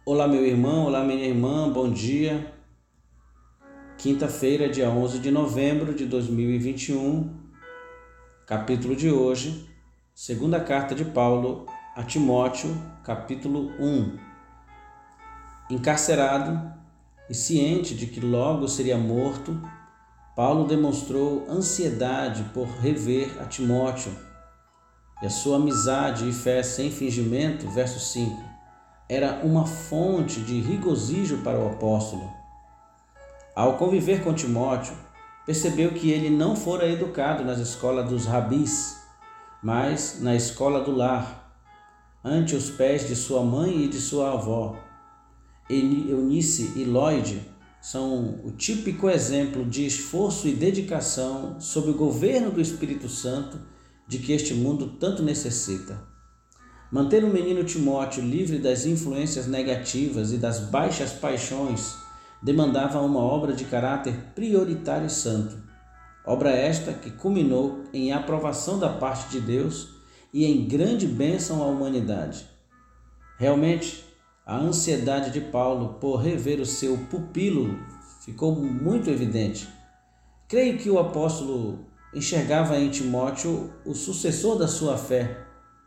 Olá, meu irmão, olá, minha irmã, bom dia. Quinta-feira, dia 11 de novembro de 2021, capítulo de hoje, segunda carta de Paulo a Timóteo, capítulo 1. Encarcerado e ciente de que logo seria morto, Paulo demonstrou ansiedade por rever a Timóteo e a sua amizade e fé sem fingimento, verso 5, era uma fonte de regozijo para o apóstolo. Ao conviver com Timóteo, percebeu que ele não fora educado nas escolas dos rabis, mas na escola do lar, ante os pés de sua mãe e de sua avó. Eunice e Lloyd são o típico exemplo de esforço e dedicação sob o governo do Espírito Santo de que este mundo tanto necessita. Manter o menino Timóteo livre das influências negativas e das baixas paixões demandava uma obra de caráter prioritário e santo. Obra esta que culminou em aprovação da parte de Deus e em grande bênção à humanidade. Realmente, a ansiedade de Paulo por rever o seu pupilo ficou muito evidente. Creio que o apóstolo enxergava em Timóteo o sucessor da sua fé,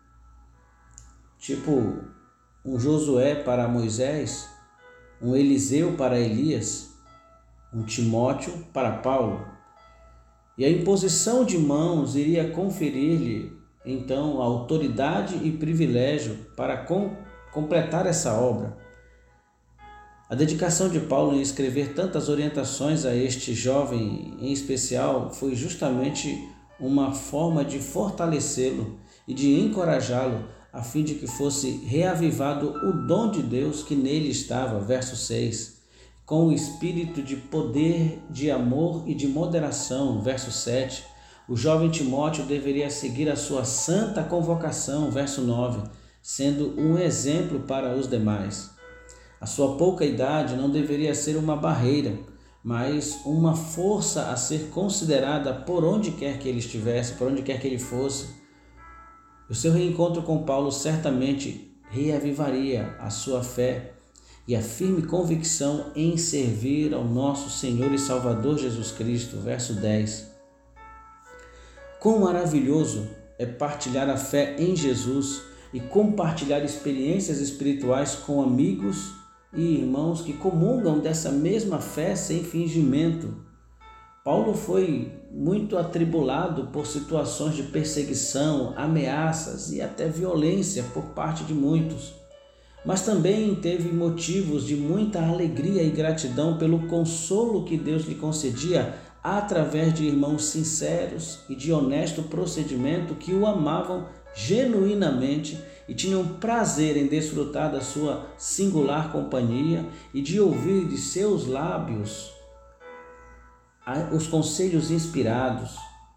tipo um Josué para Moisés, um Eliseu para Elias, um Timóteo para Paulo. E a imposição de mãos iria conferir-lhe, então, autoridade e privilégio para completar essa obra. A dedicação de Paulo em escrever tantas orientações a este jovem em especial foi justamente uma forma de fortalecê-lo e de encorajá-lo a fim de que fosse reavivado o dom de Deus que nele estava, verso 6, com o espírito de poder, de amor e de moderação, verso 7. O jovem Timóteo deveria seguir a sua santa convocação, verso 9, sendo um exemplo para os demais. A sua pouca idade não deveria ser uma barreira, mas uma força a ser considerada por onde quer que ele estivesse, por onde quer que ele fosse. O seu reencontro com Paulo certamente reavivaria a sua fé e a firme convicção em servir ao nosso Senhor e Salvador Jesus Cristo. Verso 10. Quão maravilhoso é partilhar a fé em Jesus e compartilhar experiências espirituais com amigos e irmãos que comungam dessa mesma fé sem fingimento. Paulo foi muito atribulado por situações de perseguição, ameaças e até violência por parte de muitos, mas também teve motivos de muita alegria e gratidão pelo consolo que Deus lhe concedia através de irmãos sinceros e de honesto procedimento que o amavam genuinamente e tinham prazer em desfrutar da sua singular companhia e de ouvir de seus lábios os conselhos inspirados.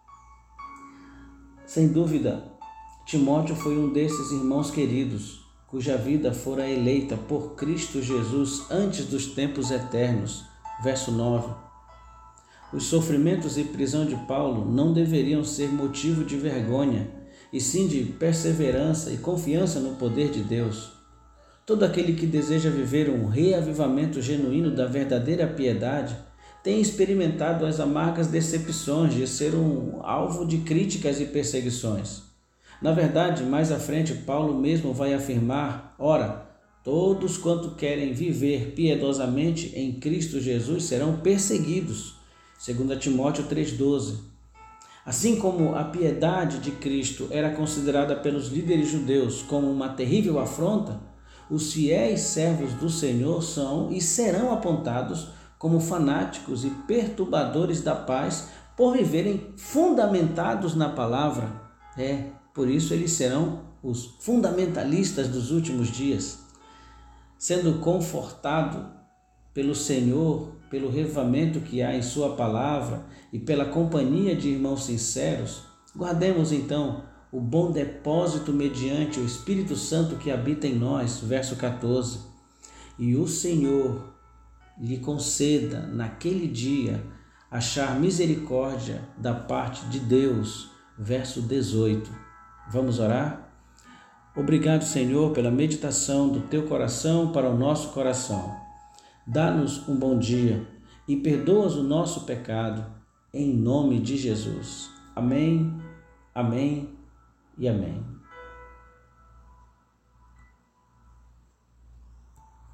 Sem dúvida, Timóteo foi um desses irmãos queridos, cuja vida fora eleita por Cristo Jesus antes dos tempos eternos. Verso 9. Os sofrimentos e prisão de Paulo não deveriam ser motivo de vergonha, e sim de perseverança e confiança no poder de Deus. Todo aquele que deseja viver um reavivamento genuíno da verdadeira piedade tem experimentado as amargas decepções de ser um alvo de críticas e perseguições. Na verdade, mais à frente, Paulo mesmo vai afirmar: ora, todos quanto querem viver piedosamente em Cristo Jesus serão perseguidos. 2 Timóteo 3,12. Assim como a piedade de Cristo era considerada pelos líderes judeus como uma terrível afronta, os fiéis servos do Senhor são e serão apontados como fanáticos e perturbadores da paz por viverem fundamentados na palavra. Por isso eles serão os fundamentalistas dos últimos dias. Sendo confortado pelo Senhor, pelo revivamento que há em sua palavra e pela companhia de irmãos sinceros, guardemos então o bom depósito mediante o Espírito Santo que habita em nós. Verso 14. E o Senhor lhe conceda naquele dia achar misericórdia da parte de Deus. Verso 18. Vamos orar? Obrigado, Senhor, pela meditação do teu coração para o nosso coração. Dá-nos um bom dia e perdoa-nos o nosso pecado, em nome de Jesus. Amém, amém e amém.